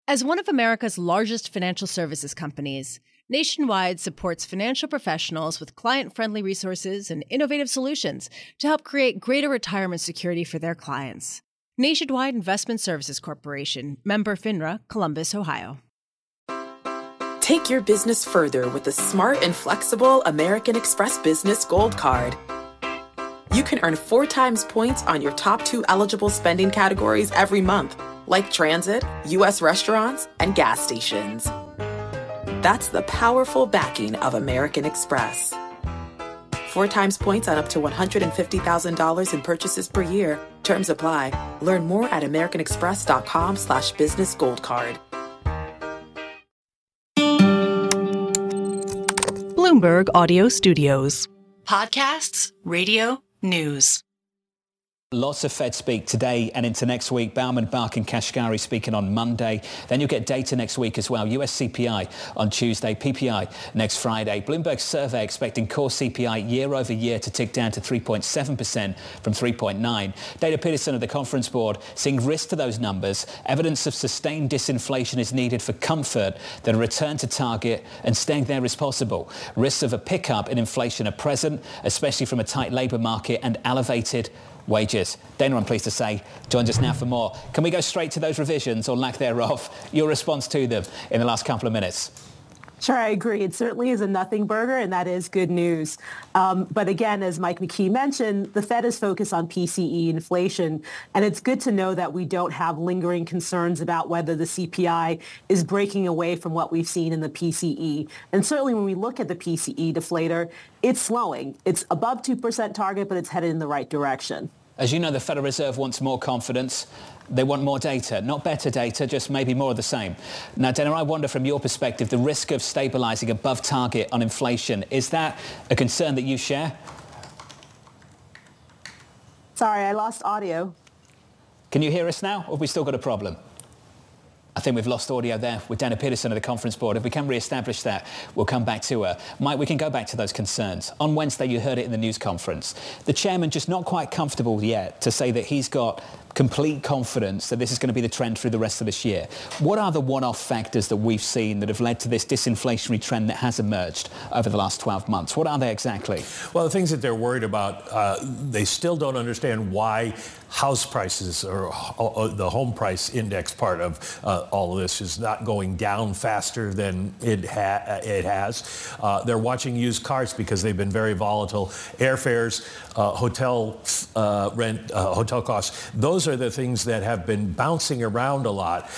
As one of America's largest financial services companies, Nationwide supports financial professionals with client-friendly resources and innovative solutions to help create greater retirement security for their clients. Nationwide Investment Services Corporation, member FINRA, Columbus, Ohio. Take your business further with the smart and flexible American Express Business Gold Card. You can earn 4 times points on your top 2 eligible spending categories every month, like transit, U.S. restaurants, and gas stations. That's the powerful backing of American Express. 4 times points on up to $150,000 in purchases per year. Terms apply. Learn more at americanexpress.com/business gold card. Bloomberg Audio Studios. Podcasts, radio, news. Lots of Fed speak today and into next week. Bauman, Bark and Kashkari speaking on Monday. Then you'll get data next week as well. US CPI on Tuesday, PPI next Friday. Bloomberg survey expecting core CPI year over year to tick down to 3.7% from 3.9%. Dana Peterson of the Conference Board seeing risk to those numbers. Evidence of sustained disinflation is needed for comfort that a return to target and staying there is possible. Risks of a pickup in inflation are present, especially from a tight labour market and elevated wages. Dana, I'm pleased to say, joins us now for more. Can we go straight to those revisions or lack thereof? Your response to them in the last couple of minutes. Sure, I agree. It certainly is a nothing burger, and that is good news. But again, as Mike McKee mentioned, the Fed is focused on PCE inflation, and it's good to know that we don't have lingering concerns about whether the CPI is breaking away from what we've seen in the PCE. And certainly when we look at the PCE deflator, it's slowing. It's above 2% target, but it's headed in the right direction. As you know, the Federal Reserve wants more confidence. They want more data, not better data, just maybe more of the same. Now, Dana, I wonder from your perspective, the risk of stabilising above target on inflation, is that a concern that you share? Sorry, I lost audio. Can you hear us now, or have we still got a problem? I think we've lost audio there with Dana Peterson of the Conference Board. If we can re-establish that, we'll come back to her. Mike, we can go back to those concerns. On Wednesday, you heard it in the news conference. The chairman just not quite comfortable yet to say that he's got complete confidence that this is going to be the trend through the rest of this year. What are the one-off factors that we've seen that have led to this disinflationary trend that has emerged over the last 12 months? What are they exactly? Well, the things that they're worried about, they still don't understand why house prices or the home price index part of all of this is not going down faster than it has. They're watching used cars because they've been very volatile. Airfares, hotel rent, hotel costs, those are the things that have been bouncing around a lot.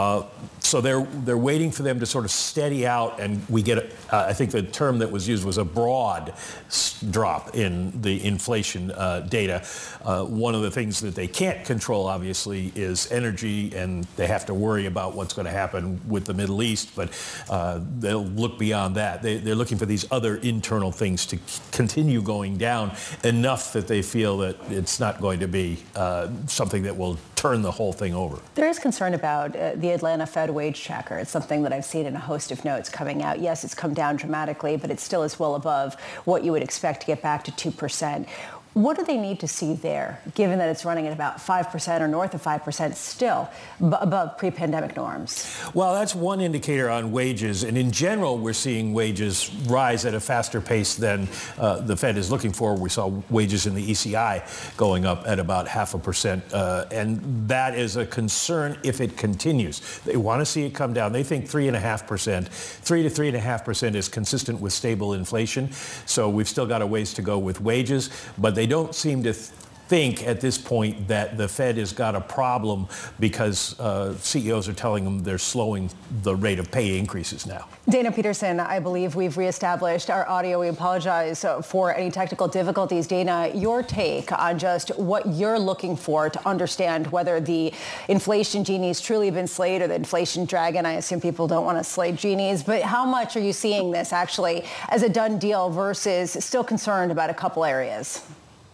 So they're waiting for them to sort of steady out, and we get, I think the term that was used was a broad drop in the inflation data. One of the things that they can't control, obviously, is energy, and they have to worry about what's going to happen with the Middle East, but they'll look beyond that. They're looking for these other internal things to continue going down enough that they feel that it's not going to be something that will turn the whole thing over. There is concern about the Atlanta Fed wage tracker. It's something that I've seen in a host of notes coming out. Yes, it's come down dramatically, but it still is well above what you would expect to get back to 2%. What do they need to see there, given that it's running at about 5% or north of 5% still above pre-pandemic norms? Well, that's one indicator on wages. And in general, we're seeing wages rise at a faster pace than the Fed is looking for. We saw wages in the ECI going up at about 0.5%. And that is a concern if it continues. They want to see it come down. They think 3.5%. 3 to 3.5% is consistent with stable inflation. So we've still got a ways to go with wages, but they don't seem to think at this point that the Fed has got a problem because CEOs are telling them they're slowing the rate of pay increases now. Dana Peterson, I believe we've reestablished our audio. We apologize for any technical difficulties. Dana, your take on just what you're looking for to understand whether the inflation genie's truly been slayed or the inflation dragon. I assume people don't want to slay genies, but how much are you seeing this actually as a done deal versus still concerned about a couple areas?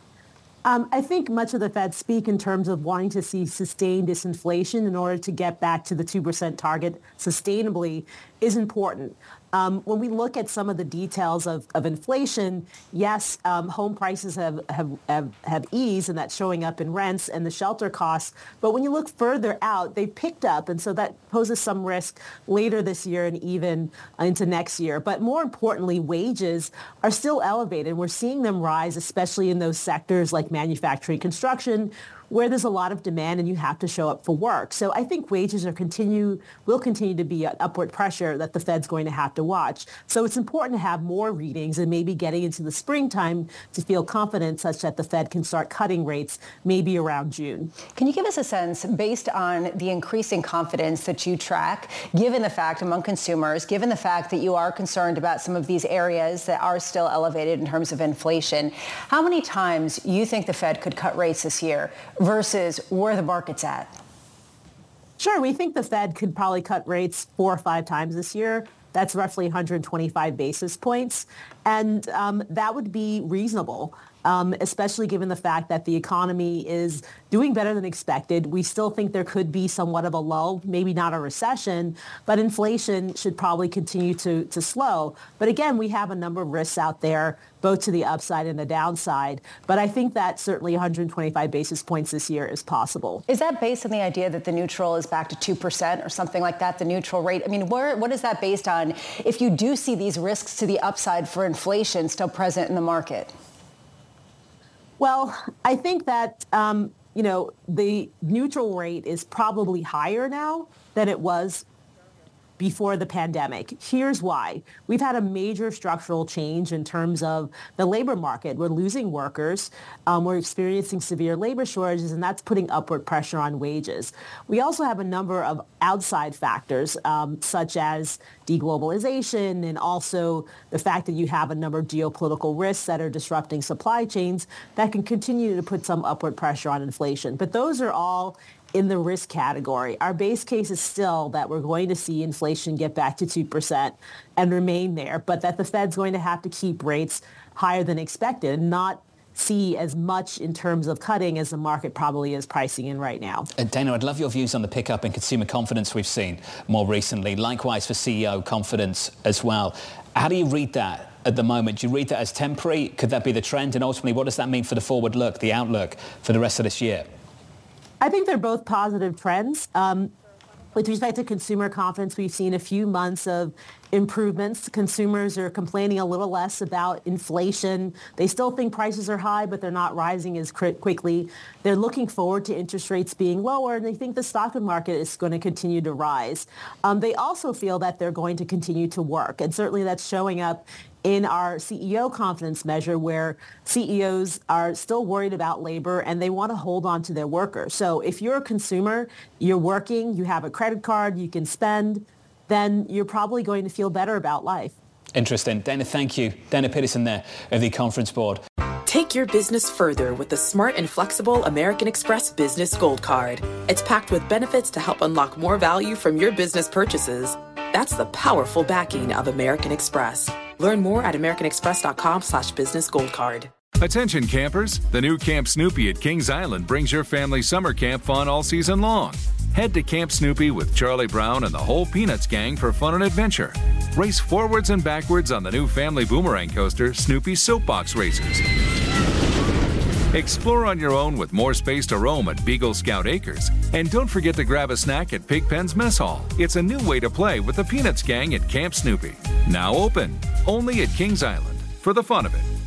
I think much of the Fed speak in terms of wanting to see sustained disinflation in order to get back to the 2% target sustainably is important. When we look at some of the details of inflation, yes, home prices have eased, and that's showing up in rents and the shelter costs. But when you look further out, they picked up, and so that poses some risk later this year and even into next year. But more importantly, wages are still elevated. We're seeing them rise, especially in those sectors like manufacturing, construction, where there's a lot of demand and you have to show up for work. So I think wages will continue to be an upward pressure that the Fed's going to have to watch. So it's important to have more readings and maybe getting into the springtime to feel confident such that the Fed can start cutting rates maybe around June. Can you give us a sense, based on the increasing confidence that you track, given the fact among consumers, given the fact that you are concerned about some of these areas that are still elevated in terms of inflation, how many times you think the Fed could cut rates this year versus where the market's at? Sure, we think the Fed could probably cut rates 4 or 5 times this year. That's roughly 125 basis points. And that would be reasonable, especially given the fact that the economy is doing better than expected. We still think there could be somewhat of a lull, maybe not a recession, but inflation should probably continue to slow. But again, we have a number of risks out there, both to the upside and the downside. But I think that certainly 125 basis points this year is possible. Is that based on the idea that the neutral is back to 2% or something like that, the neutral rate? I mean, what is that based on if you do see these risks to the upside for inflation still present in the market? Well, I think that, the neutral rate is probably higher now than it was before the pandemic. Here's why. We've had a major structural change in terms of the labor market. We're losing workers. We're experiencing severe labor shortages, and that's putting upward pressure on wages. We also have a number of outside factors, such as deglobalization and also the fact that you have a number of geopolitical risks that are disrupting supply chains that can continue to put some upward pressure on inflation. But those are all in the risk category. Our base case is still that we're going to see inflation get back to 2% and remain there, but that the Fed's going to have to keep rates higher than expected and not see as much in terms of cutting as the market probably is pricing in right now. Dana, I'd love your views on the pickup in consumer confidence we've seen more recently. Likewise for CEO confidence as well. How do you read that at the moment? Do you read that as temporary? Could that be the trend? And ultimately, what does that mean for the forward look, the outlook for the rest of this year? I think they're both positive trends. With respect to consumer confidence, we've seen a few months of improvements. Consumers are complaining a little less about inflation. They still think prices are high, but they're not rising as quickly. They're looking forward to interest rates being lower, and they think the stock market is going to continue to rise. They also feel that they're going to continue to work, and certainly that's showing up in our CEO confidence measure, where CEOs are still worried about labor and they want to hold on to their workers. So if you're a consumer, you're working, you have a credit card, you can spend, then you're probably going to feel better about life. Interesting. Dana, thank you. Dana Peterson there of the Conference Board. Take your business further with the smart and flexible American Express Business Gold Card. It's packed with benefits to help unlock more value from your business purchases. That's the powerful backing of American Express. Learn more at americanexpress.com/businessgoldcard. Attention campers, the new Camp Snoopy at Kings Island brings your family summer camp fun all season long. Head to Camp Snoopy with Charlie Brown and the whole Peanuts gang for fun and adventure. Race forwards and backwards on the new family boomerang coaster, Snoopy Soapbox Racers. Explore on your own with more space to roam at Beagle Scout Acres. And don't forget to grab a snack at Pigpen's Mess Hall. It's a new way to play with the Peanuts gang at Camp Snoopy. Now open, only at Kings Island, for the fun of it.